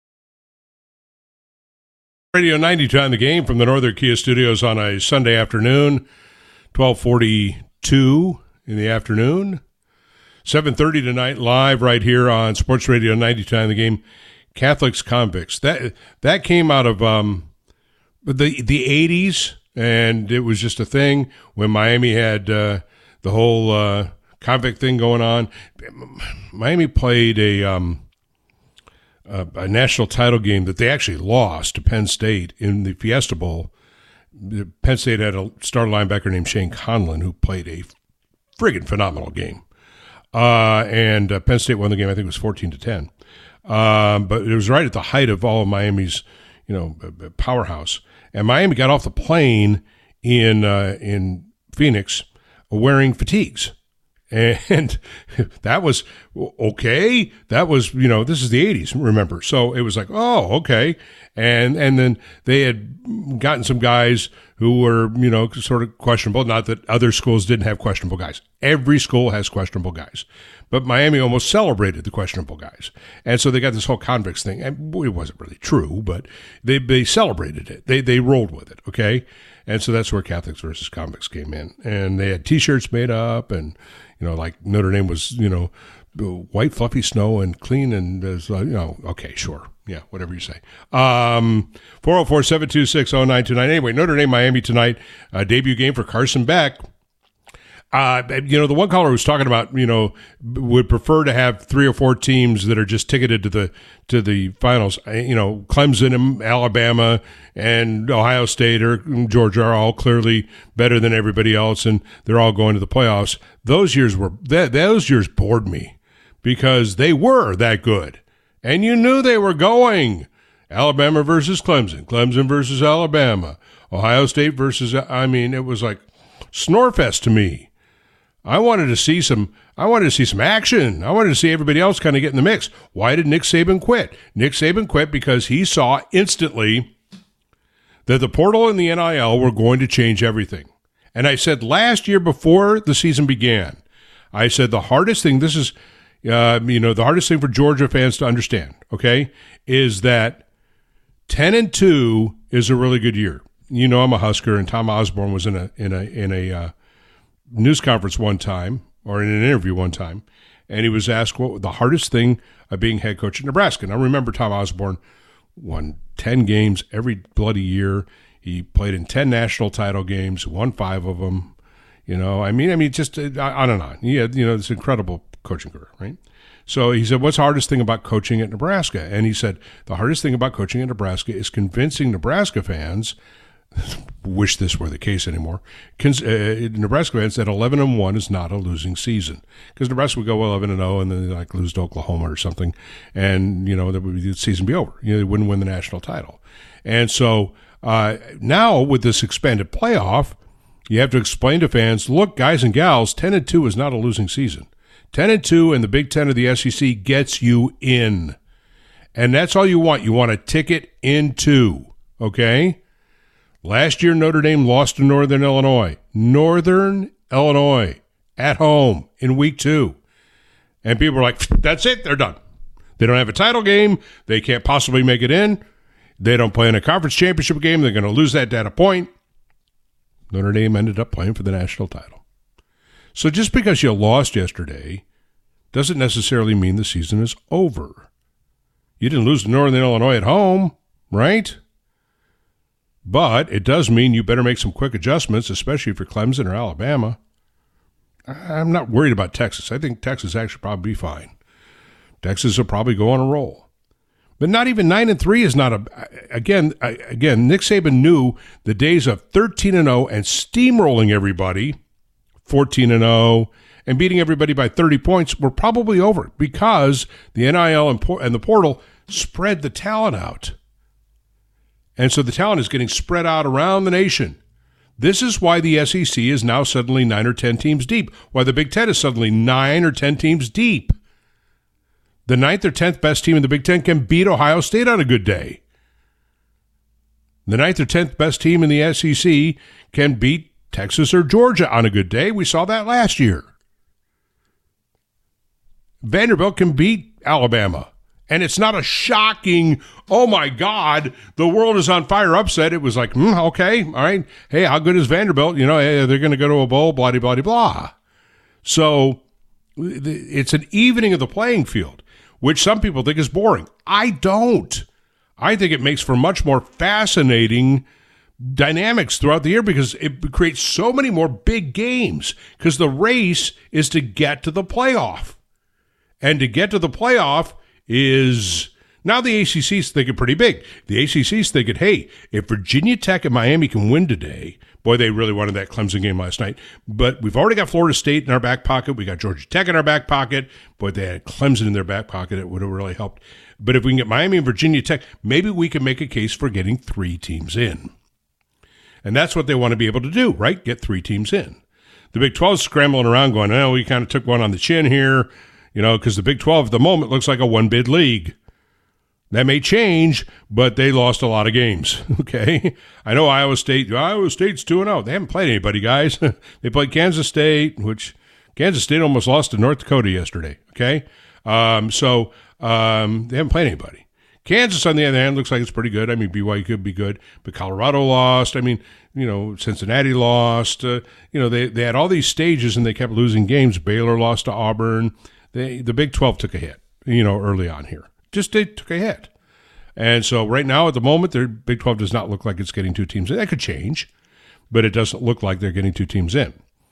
Radio ninety-two on the Game from the Northern Kia Studios on a Sunday afternoon, twelve forty-two in the afternoon. seven thirty tonight, live right here on Sports Radio ninety-two on the Game. Catholics convicts. That that came out of um, the the eighties, and it was just a thing when Miami had uh, the whole uh, convict thing going on. Miami played a, um, a a national title game that they actually lost to Penn State in the Fiesta Bowl. Penn State had a star linebacker named Shane Conlon who played a friggin' phenomenal game, uh, and uh, Penn State won the game. I think it was fourteen to ten. Um, but it was right at the height of all of Miami's, you know, powerhouse. And Miami got off the plane in uh, in Phoenix wearing fatigues. And that was okay. That was, you know, this is the eighties, remember. So it was like, oh, okay. And and then they had gotten some guys who were, you know, sort of questionable. Not that other schools didn't have questionable guys. Every school has questionable guys. But Miami almost celebrated the questionable guys. And so they got this whole convicts thing. And it wasn't really true, but they they celebrated it. They they rolled with it, okay? And so that's where Catholics versus convicts came in. And they had T-shirts made up, and, you know, like Notre Dame was, you know, white fluffy snow and clean and, uh, you know, okay, sure. Yeah, whatever you say. Um, four oh four, seven two six, oh nine two nine. Anyway, Notre Dame, Miami tonight, uh, debut game for Carson Beck. Uh, you know, the one caller was talking about, you know, would prefer to have three or four teams that are just ticketed to the to the finals. You know, Clemson and Alabama and Ohio State or Georgia are all clearly better than everybody else, and they're all going to the playoffs. Those years were that those years bored me because they were that good, and you knew they were going. Alabama versus Clemson, Clemson versus Alabama, Ohio State versus. I mean, it was like Snorefest to me. I wanted to see some I wanted to see some action. I wanted to see everybody else kind of get in the mix. Why did Nick Saban quit? Nick Saban quit because he saw instantly that the portal and the N I L were going to change everything. And I said last year before the season began, I said the hardest thing, this is uh, you know, the hardest thing for Georgia fans to understand, okay, is that ten and two is a really good year. You know, I'm a Husker, and Tom Osborne was in a in a in a uh, news conference one time, or in an interview one time, and he was asked what the hardest thing of being head coach at Nebraska. And I remember Tom Osborne won ten games every bloody year. He played in ten national title games, won five of them. You know, I mean, I mean, just uh, on and on. He had, you know, this incredible coaching career, right? So he said, what's the hardest thing about coaching at Nebraska? And he said, the hardest thing about coaching at Nebraska is convincing Nebraska fans wish this were the case anymore. Cons- uh, Nebraska fans that eleven and one is not a losing season, because Nebraska would go eleven and oh and then they like lose to Oklahoma or something, and you know that would be, the season be over. You know, they wouldn't win the national title. And so uh, now with this expanded playoff, you have to explain to fans, look, guys and gals, ten and two is not a losing season. ten and two and the Big Ten of the S E C gets you in, and that's all you want. You want a ticket into, okay? Last year, Notre Dame lost to Northern Illinois. Northern Illinois at home in week two. And people were like, that's it, they're done. They don't have a title game. They can't possibly make it in. They don't play in a conference championship game. They're going to lose that data point. Notre Dame ended up playing for the national title. So just because you lost yesterday doesn't necessarily mean the season is over. You didn't lose to Northern Illinois at home, right? But it does mean you better make some quick adjustments, especially for Clemson or Alabama. I'm not worried about Texas. I think Texas actually probably be fine. Texas will probably go on a roll. But not even nine and three is not a again again Nick Saban knew the days of thirteen and oh and steamrolling everybody, fourteen and oh and beating everybody by thirty points were probably over, because the N I L and, por- and the portal spread the talent out. And so the talent is getting spread out around the nation. This is why the S E C is now suddenly nine or ten teams deep, why the Big Ten is suddenly nine or ten teams deep. The ninth or tenth best team in the Big Ten can beat Ohio State on a good day. The ninth or tenth best team in the S E C can beat Texas or Georgia on a good day. We saw that last year. Vanderbilt can beat Alabama. And it's not a shocking, oh, my God, the world is on fire upset. It was like, hmm, okay, all right. Hey, how good is Vanderbilt? You know, hey, they're going to go to a bowl, blah, blah, blah, blah. So it's an evening of the playing field, which some people think is boring. I don't. I think it makes for much more fascinating dynamics throughout the year, because it creates so many more big games, because the race is to get to the playoff. And to get to the playoff is, now the A C C's thinking pretty big. The A C C's thinking, hey, if Virginia Tech and Miami can win today, boy, they really wanted that Clemson game last night, but we've already got Florida State in our back pocket. We got Georgia Tech in our back pocket. Boy, they had Clemson in their back pocket. It would have really helped. But if we can get Miami and Virginia Tech, maybe we can make a case for getting three teams in. And that's what they want to be able to do, right? Get three teams in. The Big twelve is scrambling around going, oh, we kind of took one on the chin here. You know, because the Big twelve at the moment looks like a one-bid league. That may change, but they lost a lot of games, okay? I know Iowa State, Iowa State's two and oh. They haven't played anybody, guys. They played Kansas State, which Kansas State almost lost to North Dakota yesterday, okay? Um, so um, they haven't played anybody. Kansas, on the other hand, looks like it's pretty good. I mean, B Y U could be good, but Colorado lost. I mean, you know, Cincinnati lost. Uh, you know, they, they had all these stages, and they kept losing games. Baylor lost to Auburn. They, the Big twelve took a hit, you know, early on here. Just they took a hit. And so right now at the moment, their Big twelve does not look like it's getting two teams in. That could change, but it doesn't look like they're getting two teams in.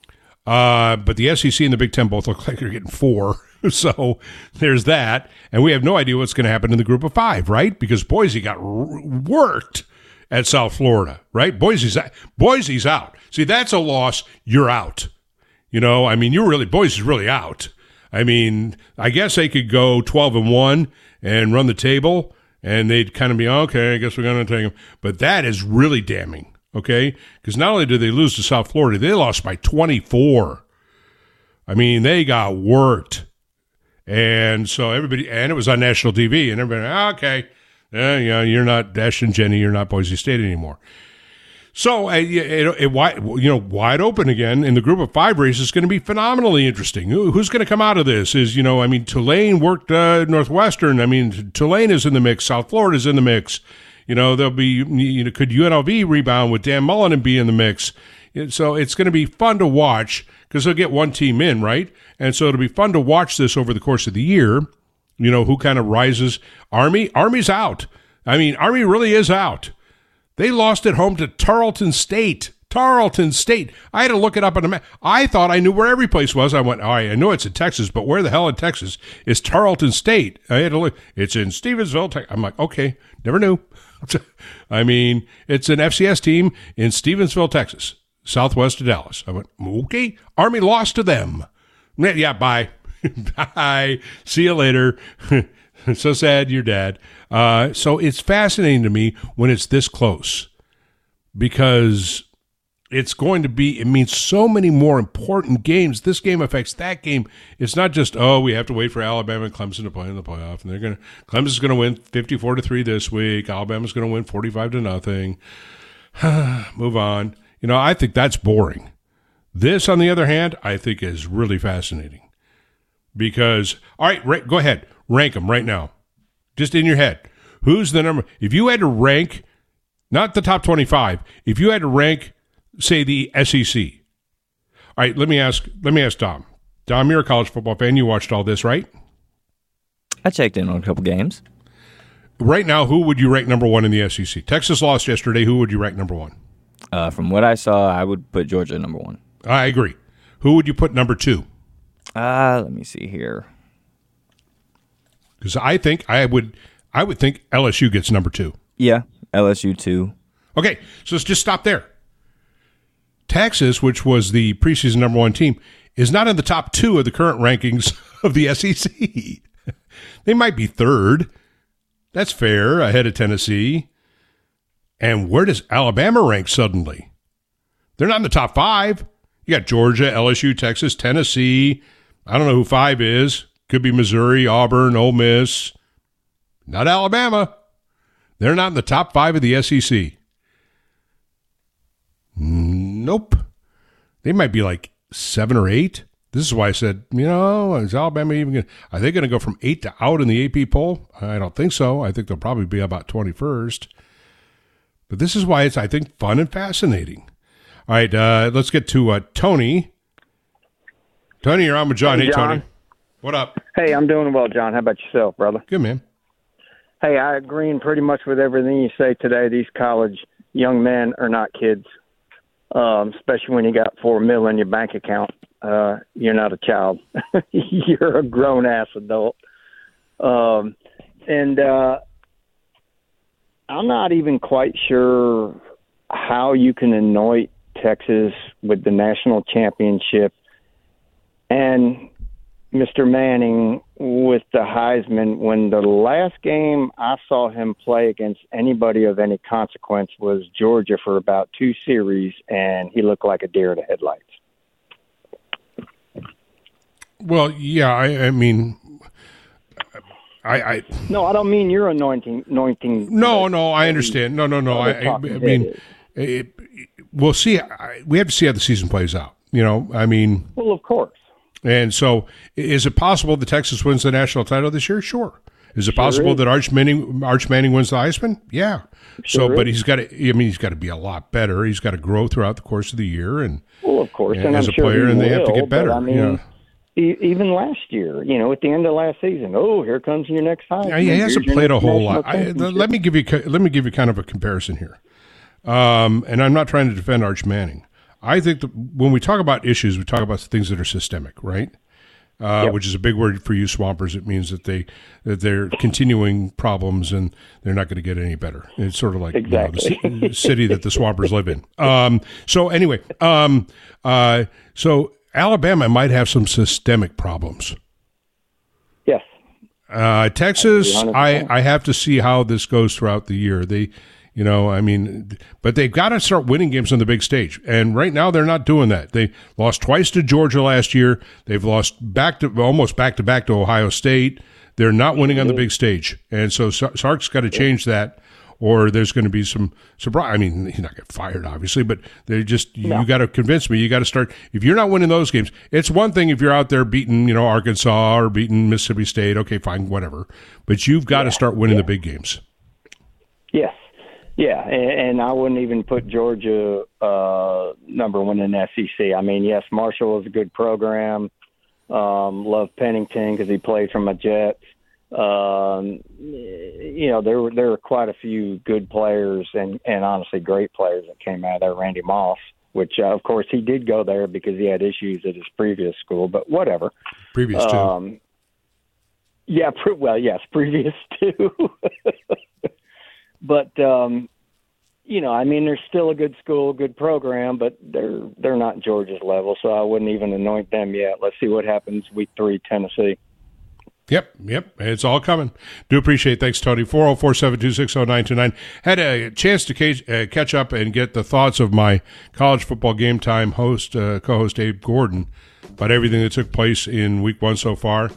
Uh, but the S E C and the Big Ten both look like they're getting four. So there's that. And we have no idea what's going to happen in the group of five, right? Because Boise got r- worked at South Florida, right? Boise's, Boise's out. See, that's a loss. You're out. You know, I mean, you're really, Boise's really out. I mean, I guess they could go twelve and one and run the table, and they'd kind of be, okay, I guess we're going to take them. But that is really damning, okay? Because not only did they lose to South Florida, they lost by twenty-four. I mean, they got worked. And so everybody, and it was on national T V, and everybody, okay, yeah, yeah, you're not Ashton Jenny, you're not Boise State anymore. So, uh, it, it, it, wide, you know, wide open again in the group of five race is going to be phenomenally interesting. Who, who's going to come out of this? Is, you know, I mean, Tulane worked uh, Northwestern. I mean, Tulane is in the mix. South Florida is in the mix. You know, there'll be, you know, could U N L V rebound with Dan Mullen and be in the mix? So it's going to be fun to watch because they'll get one team in, right? And so it'll be fun to watch this over the course of the year. You know, who kind of rises. Army, Army's out. I mean, Army really is out. They lost at home to Tarleton State. Tarleton State. I had to look it up on the map. I thought I knew where every place was. I went, all right, I know it's in Texas, but where the hell in Texas is Tarleton State? I had to look. It's in Stevensville, Texas. I'm like, okay, never knew. I mean, it's an F C S team in Stevensville, Texas, southwest of Dallas. I went, okay, Army lost to them. Yeah, bye. Bye. See you later. So sad, your dad. Uh, so it's fascinating to me when it's this close because it's going to be, it means so many more important games. This game affects that game. It's not just, oh, we have to wait for Alabama and Clemson to play in the playoff. And they're going to, Clemson's going to win fifty-four to three this week. Alabama's going to win forty-five to nothing. Move on. You know, I think that's boring. This, on the other hand, I think is really fascinating because, all right, ra- go ahead. Rank them right now. Just in your head. Who's the number? If you had to rank, not the top twenty-five, if you had to rank, say, the S E C. All right, let me ask Let me ask Dom. Dom, you're a college football fan. You watched all this, right? I checked in on a couple games. Right now, who would you rank number one in the S E C? Texas lost yesterday. Who would you rank number one? Uh, from what I saw, I would put Georgia number one. I agree. Who would you put number two? Uh, let me see here. Because I think I would, I would think L S U gets number two. Yeah, L S U two. Okay, so let's just stop there. Texas, which was the preseason number one team, is not in the top two of the current rankings of the S E C. They might be third. That's fair, ahead of Tennessee. And where does Alabama rank suddenly? They're not in the top five. You got Georgia, L S U, Texas, Tennessee. I don't know who five is. Could be Missouri, Auburn, Ole Miss. Not Alabama. They're not in the top five of the S E C. Nope. They might be like seven or eight. This is why I said, you know, is Alabama even going to, are they going to go from eight to out in the A P poll? I don't think so. I think they'll probably be about twenty-first. But this is why it's, I think, fun and fascinating. All right, uh, let's get to uh, Tony. Tony, you're on with John. Hey, hey John. Tony. What up? Hey, I'm doing well, John. How about yourself, brother? Good, man. Hey, I agree pretty much with everything you say today. These college young men are not kids, um, especially when you got four mil in your bank account. Uh, you're not a child. You're a grown-ass adult. Um, and uh, I'm not even quite sure how you can anoint Texas with the national championship and Mister Manning with the Heisman when the last game I saw him play against anybody of any consequence was Georgia for about two series, and he looked like a deer in the headlights. Well, yeah, I, I mean, I, I. No, I don't mean you're anointing. anointing no, no, I understand. No, no, no. I, I, I mean, it, it, we'll see. I, we have to see how the season plays out. You know, I mean. Well, of course. And so, is it possible that Texas wins the national title this year? Sure. Is it sure possible is. that Arch Manning, Arch Manning wins the Heisman? Yeah. Sure so, but is. he's got to. I mean, he's got to be a lot better. He's got to grow throughout the course of the year, and well, of course, and, and as I'm a player, sure and they will, have to get better. I mean, you know? e- even last year, you know, at the end of last season, oh, here comes your next Heisman. Yeah, he hasn't played a whole lot. I, let me give you. Let me give you kind of a comparison here. Um, and I'm not trying to defend Arch Manning. I think that when we talk about issues, we talk about things that are systemic, right? Uh, yep. Which is a big word for you swampers. It means that they that they're continuing problems and they're not going to get any better. It's sort of like exactly. you know, the c- city that the swampers live in. Um, so anyway, um, uh, so Alabama might have some systemic problems. Yes. Uh, Texas, I, I have to see how this goes throughout the year. They, you know, I mean, but they've got to start winning games on the big stage. And right now they're not doing that. They lost twice to Georgia last year. They've lost back to almost back to back to Ohio State. They're not winning on the big stage. And so Sark's got to change that, or there's going to be some surprise. I mean, he's not going to get fired, obviously, but they just, no. you got to convince me. You got to start. If you're not winning those games, it's one thing if you're out there beating, you know, Arkansas or beating Mississippi State. Okay, fine, whatever. But you've got yeah. to start winning yeah. the big games. Yes. Yeah, and, and I wouldn't even put Georgia uh, number one in the S E C. I mean, yes, Marshall is a good program. Um, love Pennington because he played from a Jets. Um, you know, there were there were quite a few good players and, and honestly great players that came out of there. Randy Moss, which uh, of course he did go there because he had issues at his previous school, but whatever. Previous to. Um, yeah, pre- well, yes, previous to. But, um, you know, I mean, they're still a good school, good program, but they're they're not Georgia's level, so I wouldn't even anoint them yet. Let's see what happens week three, Tennessee. Yep, yep, it's all coming. Do appreciate it. Thanks, Tony. four oh four, seven two six, oh nine two nine. Had a chance to cage, uh, catch up and get the thoughts of my college football game time host, uh, co-host Abe Gordon, about everything that took place in week one so far.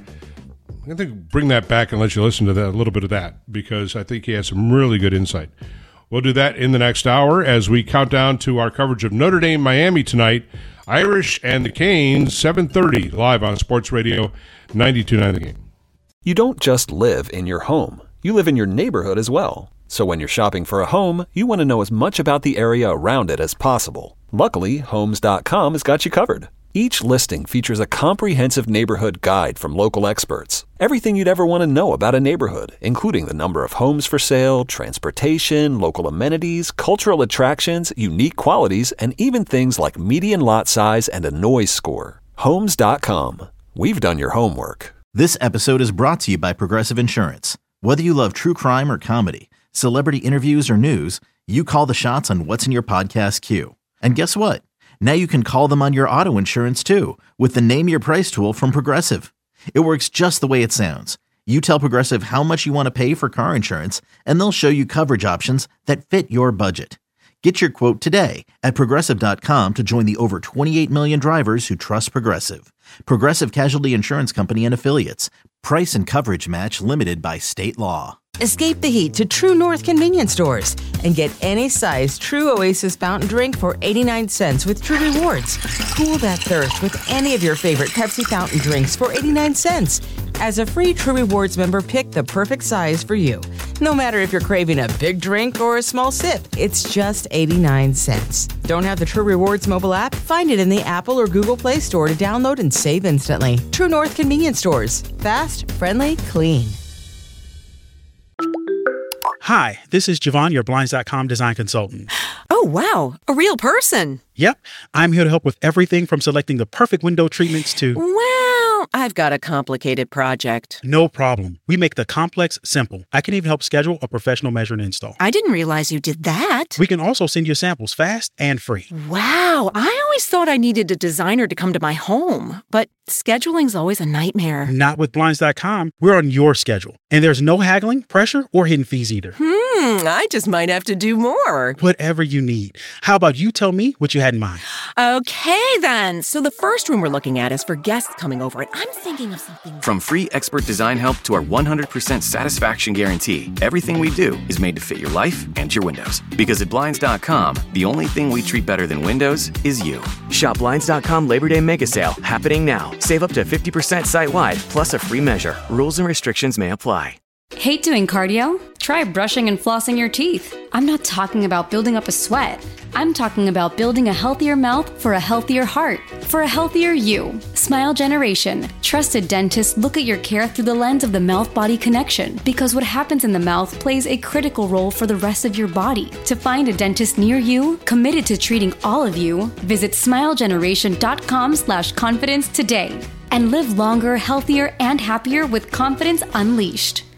I think bring that back and let you listen to that a little bit of that because I think he has some really good insight. We'll do that in the next hour as we count down to our coverage of Notre Dame Miami tonight. Irish and the Canes, seven thirty live on Sports Radio ninety-two point nine The Game. You don't just live in your home. You live in your neighborhood as well. So when you're shopping for a home, you want to know as much about the area around it as possible. Luckily, Homes dot com has got you covered. Each listing features a comprehensive neighborhood guide from local experts. Everything you'd ever want to know about a neighborhood, including the number of homes for sale, transportation, local amenities, cultural attractions, unique qualities, and even things like median lot size and a noise score. Homes dot com. We've done your homework. This episode is brought to you by Progressive Insurance. Whether you love true crime or comedy, celebrity interviews or news, you call the shots on what's in your podcast queue. And guess what? Now you can call them on your auto insurance too with the Name Your Price tool from Progressive. It works just the way it sounds. You tell Progressive how much you want to pay for car insurance, and they'll show you coverage options that fit your budget. Get your quote today at Progressive dot com to join the over twenty-eight million drivers who trust Progressive. Progressive Casualty Insurance Company and Affiliates. Price and coverage match limited by state law. Escape the heat to True North convenience stores and get any size True Oasis fountain drink for eighty-nine cents with True Rewards. Cool that thirst with any of your favorite Pepsi fountain drinks for eighty-nine cents. As a free True Rewards member, pick the perfect size for you. No matter if you're craving a big drink or a small sip, it's just eighty-nine cents. Don't have the True Rewards mobile app? Find it in the Apple or Google Play Store to download and save instantly. True North convenience stores. Fast, friendly, clean. Hi, this is Javon, your Blinds dot com design consultant. Oh, wow. A real person. Yep. I'm here to help with everything from selecting the perfect window treatments to... Well, I've got a complicated project. No problem. We make the complex simple. I can even help schedule a professional measure and install. I didn't realize you did that. We can also send you samples fast and free. Wow. I always thought I needed a designer to come to my home, but scheduling's always a nightmare. Not with Blinds dot com. We're on your schedule. And there's no haggling, pressure, or hidden fees either. Hmm, I just might have to do more. Whatever you need. How about you tell me what you had in mind? Okay, then. So the first room we're looking at is for guests coming over, and I'm thinking of something... From free expert design help to our one hundred percent satisfaction guarantee, everything we do is made to fit your life and your windows. Because at Blinds dot com, the only thing we treat better than windows is you. Shop Blinds dot com Labor Day Mega Sale, happening now. Save up to fifty percent site-wide, plus a free measure. Rules and restrictions may apply. Hate doing cardio? Try brushing and flossing your teeth. I'm not talking about building up a sweat. I'm talking about building a healthier mouth for a healthier heart, for a healthier you. Smile Generation. Trusted dentists look at your care through the lens of the mouth-body connection, because what happens in the mouth plays a critical role for the rest of your body. To find a dentist near you, committed to treating all of you, visit smilegeneration.com slash confidence today and live longer, healthier, and happier with confidence unleashed.